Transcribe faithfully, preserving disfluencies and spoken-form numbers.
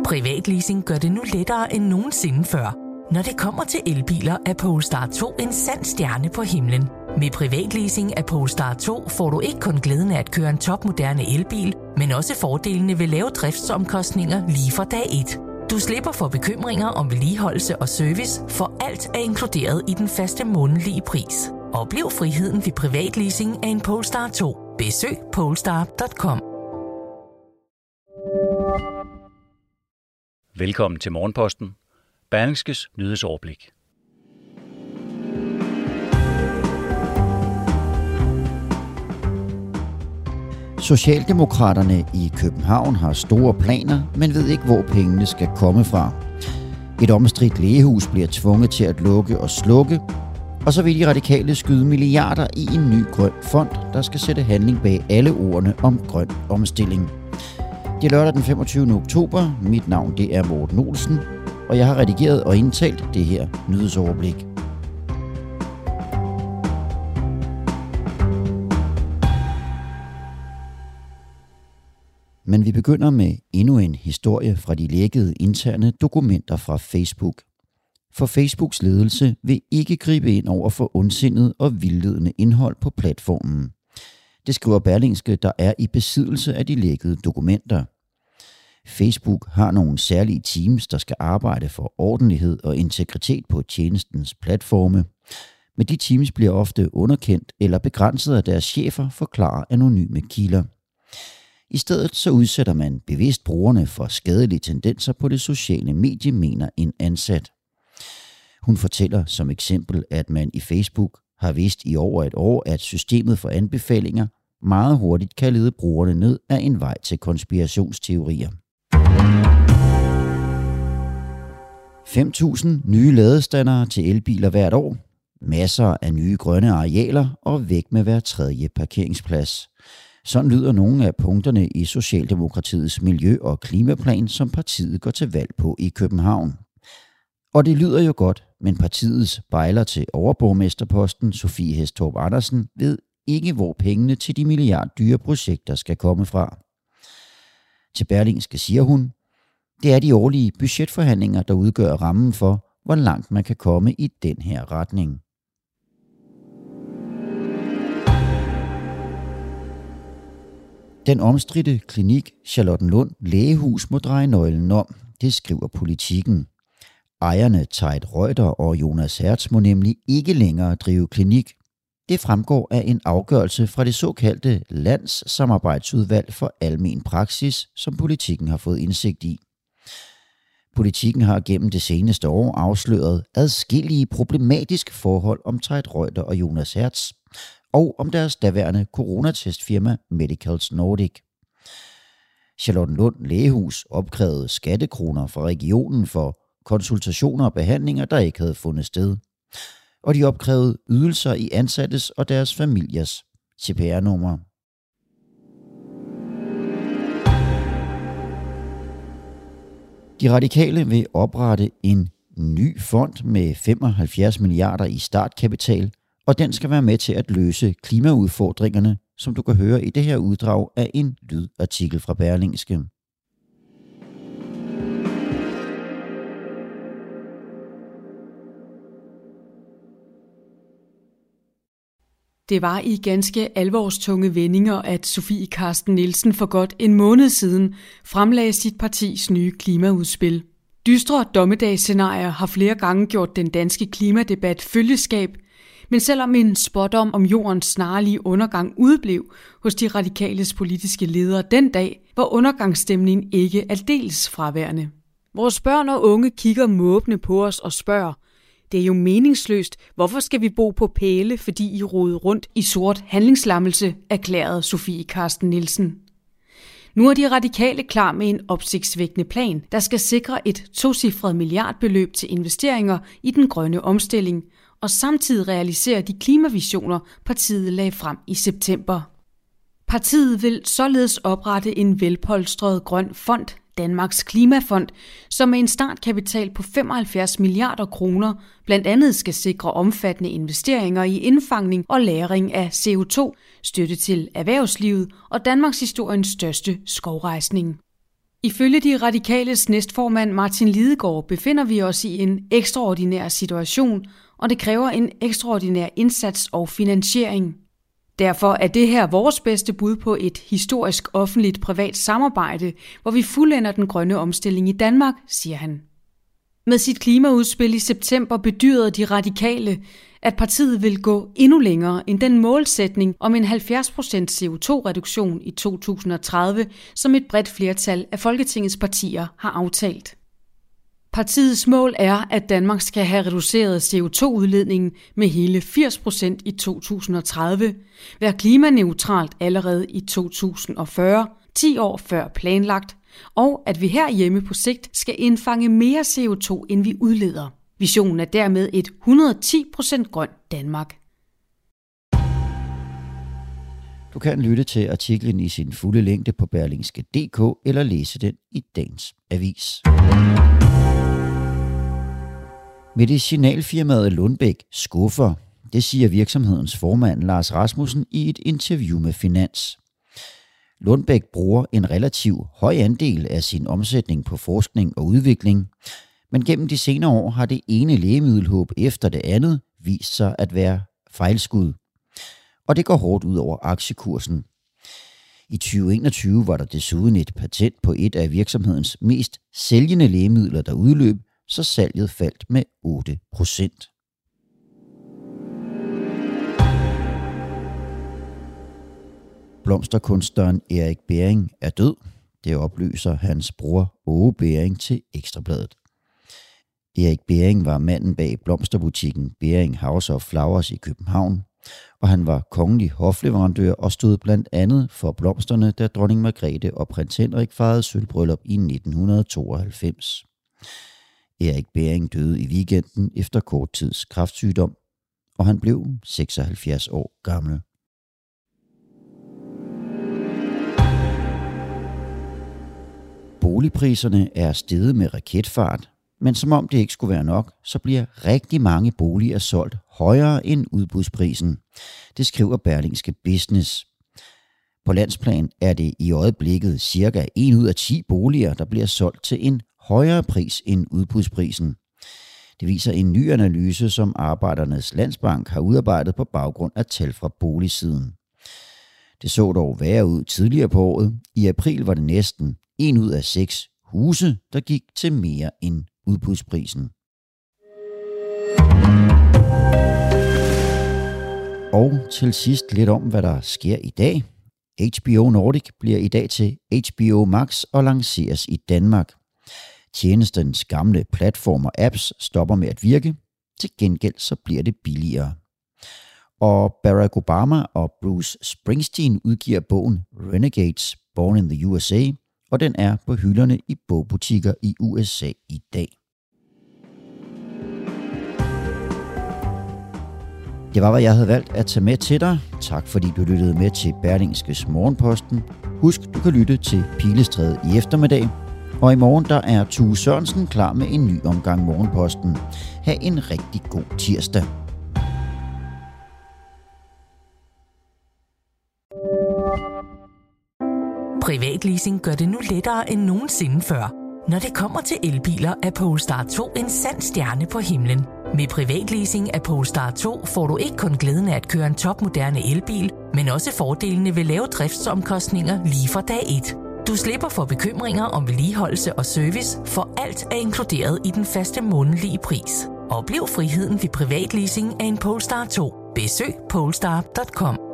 Privatleasing gør det nu lettere end nogensinde før. Når det kommer til elbiler, er Polestar to en sand stjerne på himlen. Med privatleasing af Polestar to får du ikke kun glæden af at køre en topmoderne elbil, men også fordelene ved lave driftsomkostninger lige fra dag et. Du slipper for bekymringer om vedligeholdelse og service, for alt er inkluderet i den faste månedlige pris. Oplev friheden ved privatleasing af en Polestar to. Besøg polestar punktum com. Velkommen til Morgenposten. Berlingskes nyhedsoverblik. Socialdemokraterne i København har store planer, men ved ikke, hvor pengene skal komme fra. Et omstridt lægehus bliver tvunget til at lukke og slukke, og så vil de radikale skyde milliarder i en ny grøn fond, der skal sætte handling bag alle ordene om grøn omstilling. Det er lørdag den femogtyvende oktober. Mit navn det er Morten Olsen, og jeg har redigeret og indtalt det her nyhedsoverblik. Men vi begynder med endnu en historie fra de lækkede interne dokumenter fra Facebook. For Facebooks ledelse vil ikke gribe ind over for ondsindet og vildledende indhold på platformen. Det skriver Berlingske, der er i besiddelse af de lækkede dokumenter. Facebook har nogle særlige teams, der skal arbejde for ordentlighed og integritet på tjenestens platforme. Men de teams bliver ofte underkendt eller begrænset af deres chefer, forklarer anonyme kilder. I stedet så udsætter man bevidst brugerne for skadelige tendenser på det sociale medie, mener en ansat. Hun fortæller som eksempel, at man i Facebook har vidst i over et år, at systemet for anbefalinger meget hurtigt kan lede brugerne ned ad en vej til konspirationsteorier. fem tusind nye ladestandere til elbiler hvert år, masser af nye grønne arealer og væk med hver tredje parkeringsplads. Sådan lyder nogle af punkterne i Socialdemokratiets miljø- og klimaplan, som partiet går til valg på i København. Og det lyder jo godt, men partiets bejler til overborgmesterposten, Sofie Hæstorp Andersen, ved ikke, hvor pengene til de milliarddyre projekter skal komme fra. Til Berlingske siger hun, det er de årlige budgetforhandlinger, der udgør rammen for, hvor langt man kan komme i den her retning. Den omstridte klinik Charlottenlund Lægehus må dreje nøglen om, det skriver Politikken. Ejerne Teit Reuter og Jonas Hertz må nemlig ikke længere drive klinik. Det fremgår af en afgørelse fra det såkaldte Landssamarbejdsudvalg for Almen Praksis, som Politikken har fået indsigt i. Politikken har gennem det seneste år afsløret adskillige problematiske forhold om Teit Reuter og Jonas Hertz, og om deres daværende coronatestfirma Medicals Nordic. Charlottenlund Lægehus opkrævede skattekroner fra regionen for konsultationer og behandlinger, der ikke havde fundet sted. Og de opkrævede ydelser i ansattes og deres familiers C P R-numre. De radikale vil oprette en ny fond med femoghalvfjerds milliarder i startkapital, og den skal være med til at løse klimaudfordringerne, som du kan høre i det her uddrag af en lydartikel fra Berlingske. Det var i ganske alvorstunge vendinger, at Sofie Carsten Nielsen for godt en måned siden fremlagde sit partis nye klimaudspil. Dystre dommedagsscenarier har flere gange gjort den danske klimadebat følgeskab, men selvom en spådom om jordens snarlige undergang udeblev hos de radikales politiske ledere den dag, var undergangsstemningen ikke aldeles fraværende. Vores børn og unge kigger måbende på os og spørger, det er jo meningsløst, hvorfor skal vi bo på pæle, fordi I roder rundt i sort handlingslammelse, erklærede Sofie Carsten Nielsen. Nu er de radikale klar med en opsigtsvækkende plan, der skal sikre et tocifret milliardbeløb til investeringer i den grønne omstilling, og samtidig realisere de klimavisioner, partiet lagde frem i september. Partiet vil således oprette en velpolstret grøn fond, Danmarks Klimafond, som med en startkapital på femoghalvfjerds milliarder kroner blandt andet skal sikre omfattende investeringer i indfangning og lagring af C O to, støtte til erhvervslivet og Danmarks historiens største skovrejsning. Ifølge de radikales næstformand Martin Lidegaard befinder vi os i en ekstraordinær situation, og det kræver en ekstraordinær indsats og finansiering. Derfor er det her vores bedste bud på et historisk offentligt-privat samarbejde, hvor vi fuldender den grønne omstilling i Danmark, siger han. Med sit klimaudspil i september bedyrede de radikale, at partiet vil gå endnu længere end den målsætning om en halvfjerds procent C O to reduktion i to tusind og tredive, som et bredt flertal af Folketingets partier har aftalt. Partiets mål er, at Danmark skal have reduceret C O to udledningen med hele firs procent i to tusind og tredive, være klimaneutralt allerede i to tusind og fyrre, ti år før planlagt, og at vi herhjemme på sigt skal indfange mere C O to, end vi udleder. Visionen er dermed et et hundrede og ti procent grønt Danmark. Du kan lytte til artiklen i sin fulde længde på berlingske punktum d k eller læse den i dagens avis. Medicinalfirmaet Lundbeck skuffer, det siger virksomhedens formand Lars Rasmussen i et interview med Finans. Lundbeck bruger en relativt høj andel af sin omsætning på forskning og udvikling, men gennem de senere år har det ene lægemiddelhåb efter det andet vist sig at være fejlskud. Og det går hårdt ud over aktiekursen. I tyve enogtyve var der desuden et patent på et af virksomhedens mest sælgende lægemidler, der udløb, så salget faldt med otte procent. Blomsterkunstneren Erik Bering er død. Det oplyser hans bror Åge Bering til Ekstra Bladet. Erik Bering var manden bag blomsterbutikken Bering House of Flowers i København, og han var kongelig hofleverandør og stod blandt andet for blomsterne, da dronning Margrethe og prins Henrik fejrede sølvbryllup i nitten tooghalvfems. Erik Bering døde i weekenden efter kort tids kræftsygdom, og han blev seksoghalvfjerds år gammel. Boligpriserne er steget med raketfart, men som om det ikke skulle være nok, så bliver rigtig mange boliger solgt højere end udbudsprisen. Det skriver Berlingske Business. På landsplan er det i øjeblikket cirka en ud af ti boliger, der bliver solgt til en højere pris end udbudsprisen. Det viser en ny analyse, som Arbejdernes Landsbank har udarbejdet på baggrund af tal fra boligsiden. Det så dog værre ud tidligere på året. I april var det næsten en ud af seks huse, der gik til mere end udbudsprisen. Og til sidst lidt om, hvad der sker i dag. H B O Nordic bliver i dag til H B O Max og lanceres i Danmark. Tjenestens gamle platformer og apps stopper med at virke. Til gengæld så bliver det billigere. Og Barack Obama og Bruce Springsteen udgiver bogen Renegades Born in the U S A, og den er på hylderne i bogbutikker i U S A i dag. Det var, hvad jeg havde valgt at tage med til dig. Tak fordi du lyttede med til Berlingskes Morgenposten. Husk, du kan lytte til Pilestræde i eftermiddag. Og i morgen der er Tue Sørensen klar med en ny omgang Morgenposten. Ha' en rigtig god tirsdag. Privatleasing gør det nu lettere end nogensinde før. Når det kommer til elbiler, er Polestar to en sand stjerne på himlen. Med privatleasing af Polestar to får du ikke kun glæden af at køre en topmoderne elbil, men også fordelene ved lave driftsomkostninger lige fra dag et. Du slipper for bekymringer om vedligeholdelse og service, for alt er inkluderet i den faste månedlige pris. Oplev friheden ved privatleasing af en Polestar to. Besøg polestar punktum com.